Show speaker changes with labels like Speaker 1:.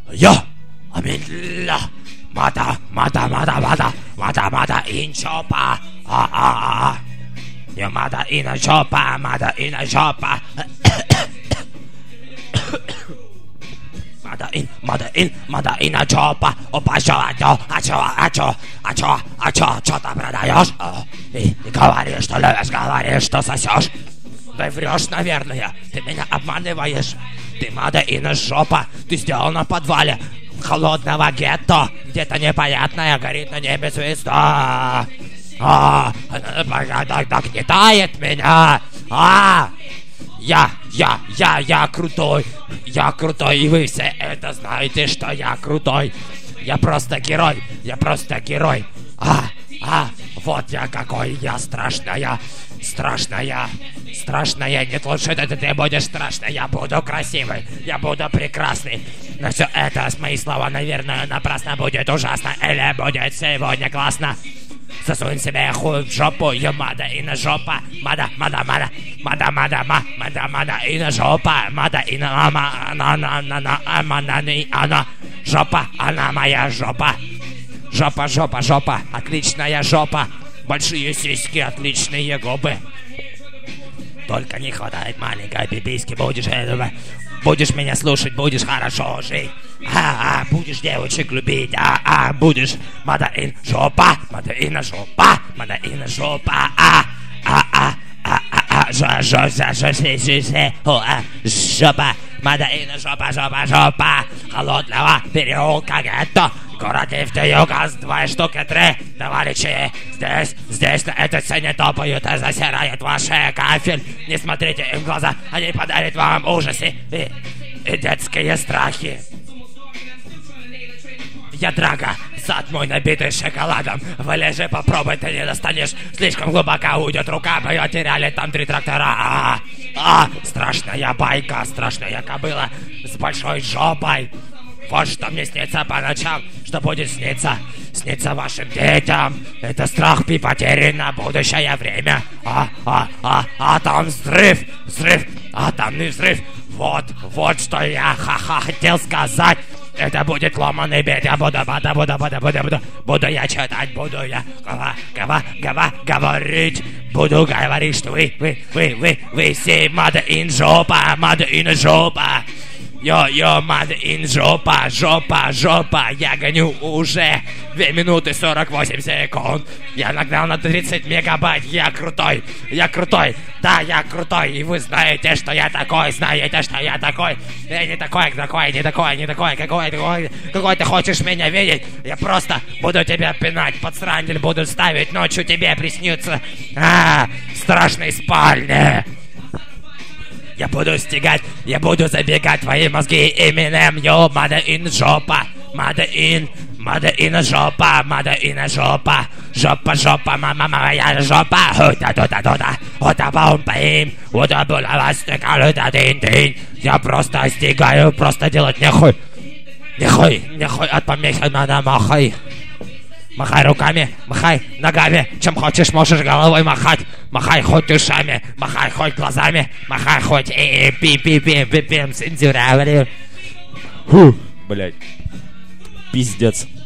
Speaker 1: Я, амилля, мада, ин жопа, я мада, ин жопа, Мада ин жопа, опа, что ты продаешь? И говоришь, что любишь, говоришь, что сосешь. Ты врешь, наверное, ты меня обманываешь. Ты мада ин жопа, ты сделал на подвале холодного гетто. Где-то непонятная горит на небе звезда. Нагнетает меня. Я крутой, и вы все это знаете, что я крутой. Я просто герой. Вот я какой, я страшная. Нет, лучше ты будешь страшной, я буду красивый, я буду прекрасный. Но все это, мои слова, наверное, напрасно, будет ужасно, или будет сегодня классно. Засунь себе хуй в жопу, я мада и на жопа, мада и на жопа, мада и на она жопа, она моя жопа. Жопа, отличная жопа, большие сиськи, отличные губы. Только не хватает маленькой пиписьки, будешь меня слушать, будешь хорошо жить. Будешь девочек любить, будешь мада ин жопа, жопа, мада ин жопа, холодного переулка гетто. Город Нефтеюганск, 2 штуки 3, товарищи, здесь на этой сцене топают и засирают ваши кафель. Не смотрите им в глаза, они подарят вам ужасы и детские страхи. Я Драго, зад мой набитый шоколадом. Вылежи, попробуй, ты не достанешь. Слишком глубоко уйдет рука, мы теряли там 3 трактора. Страшная байка, страшная кобыла с большой жопой. Вот что мне снится по ночам, что будет сниться вашим детям. Это страх и потери на будущее время. Там взрыв, атомный взрыв. Вот что я хотел сказать. Это будет ломаный бит, я буду я читать, буду я говорить, буду говорить, что вы все мада ин жопа. Йо, мада ин жопа, я гоню уже 2 минуты 48 секунд. Я нагнал на 30 мегабайт, я крутой, да, я крутой, и вы знаете, что я такой, Я не такой, какой ты хочешь меня видеть. Я просто буду тебя пинать, подсранитель буду ставить, ночью тебе приснится в страшной спальне. Я буду стегать, я буду забегать твои мозги именем йо, мада ин жопа, мада ин жопа, жопа, мама моя жопа, баум-баим, я просто стегаю, просто делать нехуй, от помехи надо махай. Махай руками, махай ногами, чем хочешь, можешь головой махать. Махай хоть ушами, махай хоть глазами, махай хоть пи-пи-пи-пи-пи, цензура.
Speaker 2: Блять, пиздец.